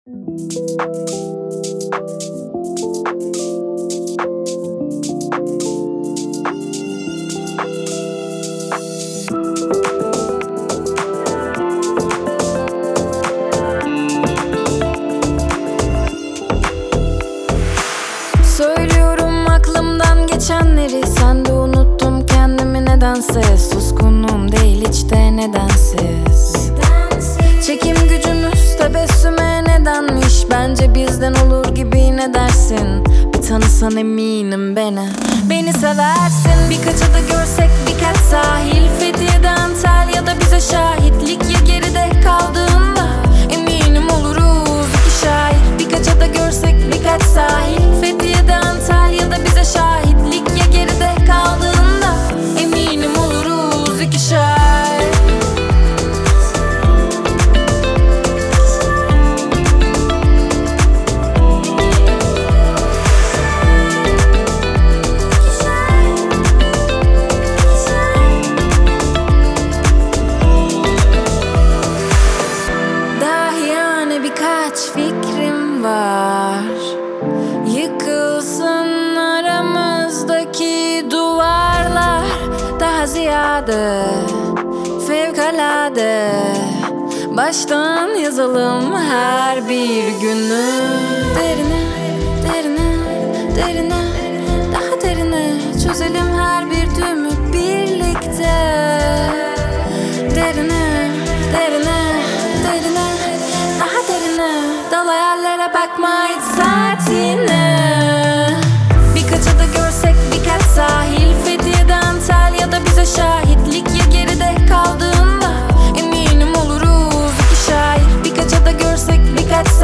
Söylüyorum aklımdan geçenleri, sen de unuttum kendimi nedense. Suskunum değil hiç de nedensiz. Çekim gücümüz tebessüme nedenmiş. Bence bizden olur gibi, ne dersin? Bir tanısan eminim beni seversin. Birkaç ada görsek, birkaç sahil, Fethiye'de Antalya'da bize şahitlik. Ya geride kaldığında eminim oluruz iki şair. Birkaç ada görsek, birkaç sahil, Fethiye'de Antalya'da bize şahitlik. Ya geride kaldığında eminim oluruz iki şair. Dahiyane birkaç fikrim var. Yıkılsın aramızdaki duvarlar. Daha ziyade fevkalade baştan yazalım her bir günü. Derine, derine, derine, daha derine çözelim her bir düğümü birlikte. Derine, derine, derine, daha derine dal hayallere bakma hiç saatine. Birkaç ada görsek, birkaç sahil, Fethiye'de Antalya'da bize şahitlik. Ya geride kaldığında eminim oluruz iki şair. Birkaç ada görsek, birkaç